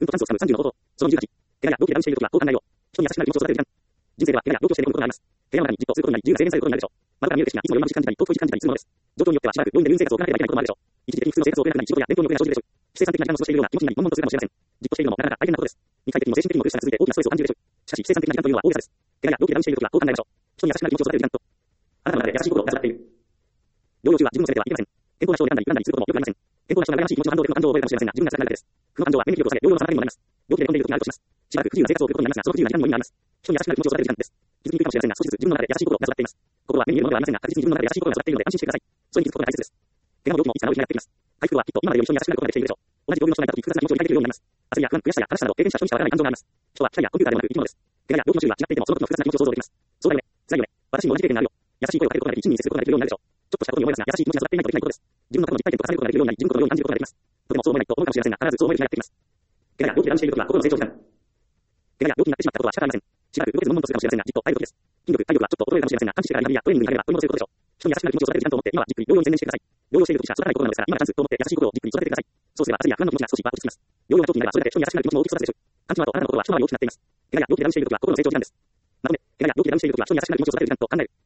うんとチャンスをつかむ30の方法。その28。怪我や病気でダウンしているときはこう考えよう。人に優しくなる気持ちを育てる時間。人生では怪我や病気をしていることがあります。怪我の中に実行することになり、自由が制限されることになるでしょう。窓から見える景色がいつも夜間時間帯、遠く時間帯にするものです。状況によってはしばらく病院で入院生活を行わなければいけないこともあるでしょう。一時的に普通の生活を送れなくなり、仕事や勉強に遅れが生じるでしょう。不生産的な時間を過ごしているような気持ちになり、悶々とするかもしれません。実行しているのもなかなか大変なことです。肉体的にも精神的にも苦しさが続いて大きなストレスを感じるでしょう。しかし、不生産的な時間というのは大げさです。怪我や病気でダウンしているときはこう考えましょう。人に優しくなる気持ちを育てる時間と、あなたの中で優しい心を味わっている。療養中は自分の全てはいけません。健康な人を選んだり恨んだりすることもよくありません。健康な人が羨ましい気持ちの反動で不感情を覚えるかもしれませんが、自分が辛くなるだけです。不感情は免疫力を下げ、療養の妨げにもなります。病気で飛んでいるときにあるとします。しばらく不自由な生活を送ることになりますが、その不自由な時間にも意味があります。人に優しくなる気持ちを育てる時間です。気づきにくいかもしれませんが、少しずつ自分の中で優しい心を味わっています。心は目に見えるものではありませんが、確実に自分の中で優しい心が味わっているので安心してください。それに気づくことが大切です。怪我も病気もいつか治る日がやってきます。回復はきっと今までより人に優しくなることができているでしょう。同じ病気の人がいたとき複雑な気持ちを抱いているようになります。焦りや不安、悔しさや悲しさなど経験した人にしかわからない感情があります。人は機械やコンピューターではなく生き物です。怪我や病気の種類は違っていてもその時の複雑な気持ちを想像できます。そうだよね。辛いよね。私も同じ経験があるよ。優しい声をかけることができ、一に接することができるようになるでしょう。ちょっとしたことに思いますが、優しい気持ちが育っていないとできないことです。自分の過去の実体験と重ねることができるようになり、自分のことのように感じることができます。とてもそう思えないと思うかもしれませんが、必ずそう思える日がやってきます。怪我や病気でダウンしているときは心の成長時間。怪我や病気になってしまったことは仕方ありません。しばらく動けず悶々とするかもしれませんが、じっと耐える時です。筋力、体力はちょっと衰えるかもしれませんが、完治してからリハビリやトレーニングに励めば取り戻せることでしょう。人に優しくなる気持ちを育てる時間と思って、今はじっくり療養に専念してください。療養しているときしか育たないことなのですから、今がチャンスと思って優しい心をじっくり育ててください。そうすれば焦りや不安の気持ちが少しは落ち着きます。療養が長期になればそれだけ人に優しくなる気持ちも大きく育つでしょう。完治の後、あなたの心は一回り大きくなっています。怪我や病気でダウンしているときは心の成長時間です。まとめ、怪我や病気でダウンしているときは人に優しくなる気持ちを育てる時間と考える。